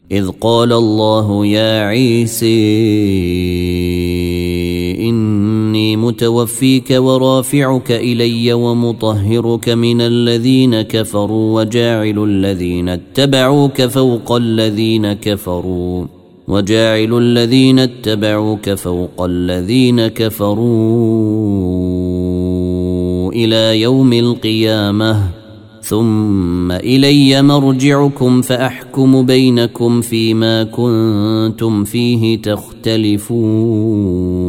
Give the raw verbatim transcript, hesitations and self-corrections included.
إذ قال الله يا عيسى إني متوفيك ورافعك إلي ومطهرك من الذين كفروا وجاعل الذين اتبعوك فوق الذين كفروا وجاعل الذين اتبعوك فوق الذين كفروا إلى يوم القيامة ثم إلي مرجعكم فأحكم بينكم فيما كنتم فيه تختلفون.